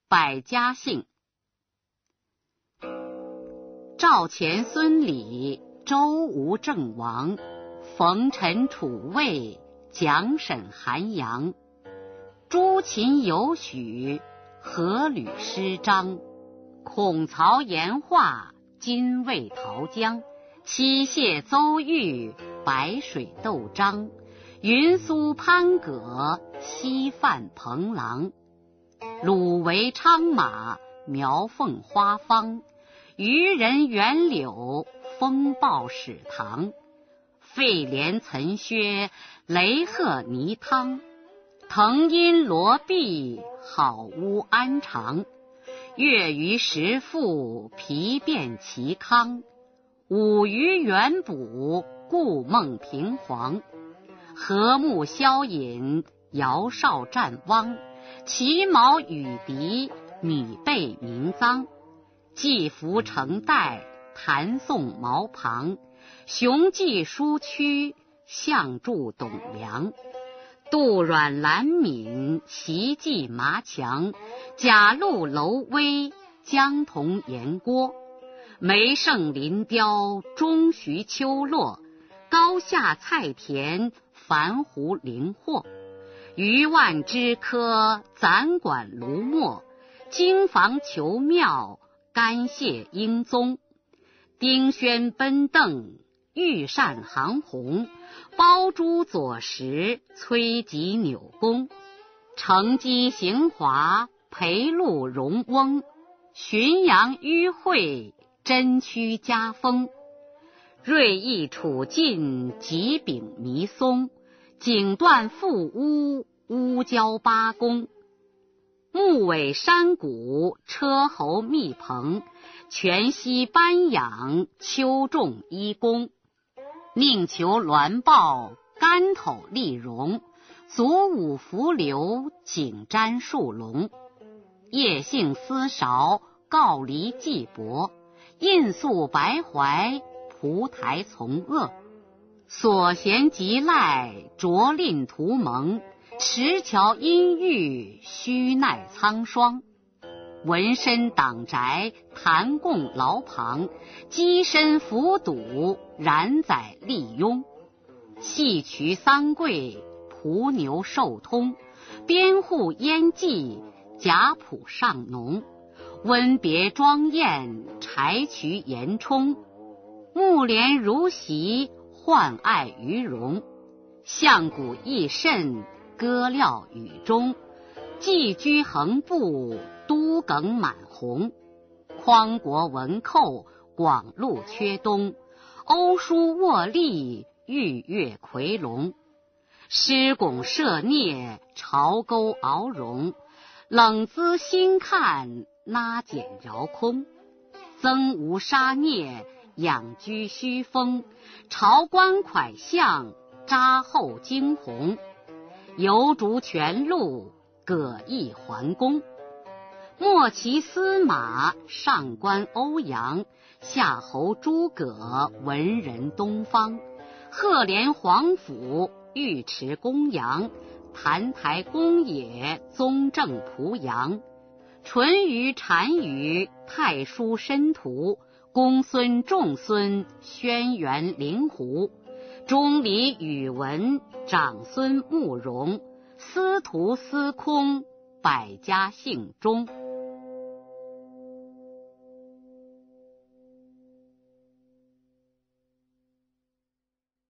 百家姓。赵钱孙李周吴郑王，冯陈楚魏蒋沈韩杨，朱秦尤许阖闾师张，孔曹颜华金魏陶姜，七谢邹豫白水斗张，云苏潘葛西范彭郎，鲁为昌马苗凤花方，渔人袁柳风暴史堂，费廉岑薛雷鹤泥汤，滕阴罗璧好乌安常，月余时富皮变其康，五余元补故梦平黄，和睦萧隐姚少战汪，其毛羽狄米被名臧，季服成代谭宋毛庞，雄记舒屈相助董梁，杜阮兰敏习记麻强，贾陆楼威江童严郭，梅胜林雕钟徐秋落，高下菜田樊湖林霍，余万枝科攒管卢墨，经房求妙干谢英宗，丁轩奔邓玉扇行红，包珠左石崔吉纽公，乘机行华裴陆荣翁，浔阳迂会真屈家风，锐意楚晋吉丙弥松，景段富乌乌交八公，木尾山谷车侯密朋，泉溪班养秋仲一公，宁求鸾豹竿头丽荣，左武伏流景瞻树龙，叶姓丝韶告离季伯，印宿白怀蒲台从恶，所贤极赖着令图蒙，石桥阴郁须奈苍霜，纹身党宅谭贡牢旁，机身伏堵冉载利雍，戏渠桑桂蒲牛寿通，边户烟迹贾浦上农，温别庄宴柴渠严冲，木莲如席宦爱于容，象谷益甚歌料雨中，寄居横步都耿满红，匡国文寇广路缺东，欧书卧立玉月夔龙，狮拱射孽朝钩鳌荣，冷姿新看拉剪遥空，曾无杀孽养居虚风，朝官蒯相扎后惊鸿，游逐全路葛义桓公，莫骑司马上官欧阳，夏侯诸葛文人东方，赫连黄甫尉迟公羊，澹台公冶宗正濮阳，淳于单于太叔申屠，公孙仲孙轩辕灵狐，钟离宇文长孙慕容，司徒司空百家姓中。